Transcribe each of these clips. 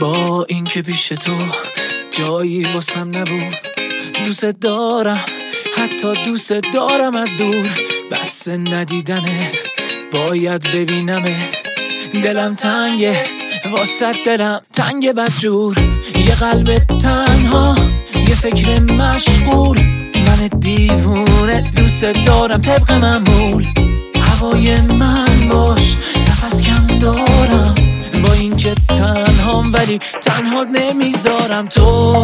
با اینکه پیش تو جایی واسم نبود، دوست دارم، حتی دوست دارم از دور. بس ندیدنت باید ببینمت، دلم تنگه واسه دلم تنگه بدجور. یه قلب تنها، یه فکر مشغول، من دیوونه دوست دارم طبق معمول. هوای من باش، نفس کم دارم، با اینکه تنهام ولی تنها نمیذارم. تو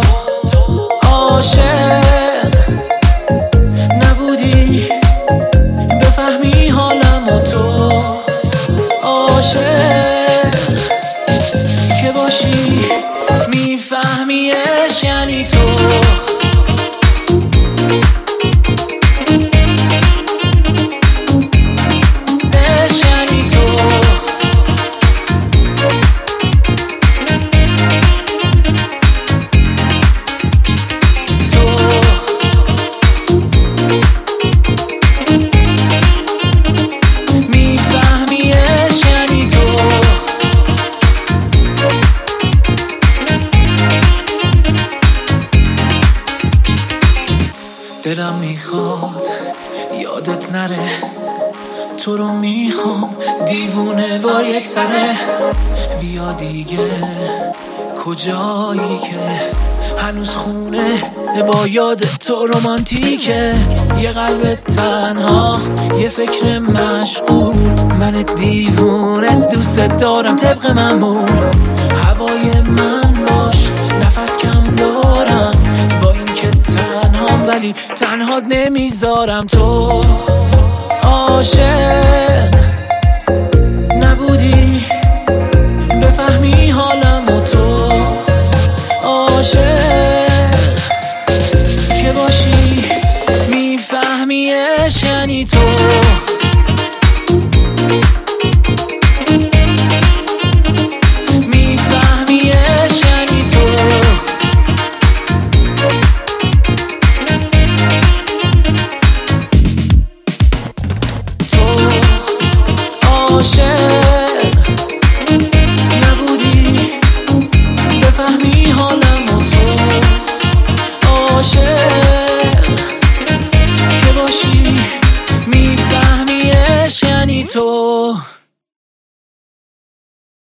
عاشق نبودی بفهمی حالم، و تو عاشق که باشی میفهمیش یعنی تو. دلم میخواد یادت نره، تو رو میخوام دیوونه وار یک سره. بیا دیگه کجایی که هنوز خونه با یاد تو رومانتیکه. یه قلب تنها، یه فکر مشغول، من دیوونه دوست دارم طبق معمول. هوای من باش، نفس کم دارم، با اینکه تنهام ولی تنها نمیذارم. تو عاشق نبودی بفهمی حالم، و تو عاشق که باشی میفهمیش یعنی تو. عاشق نبودی بفهمی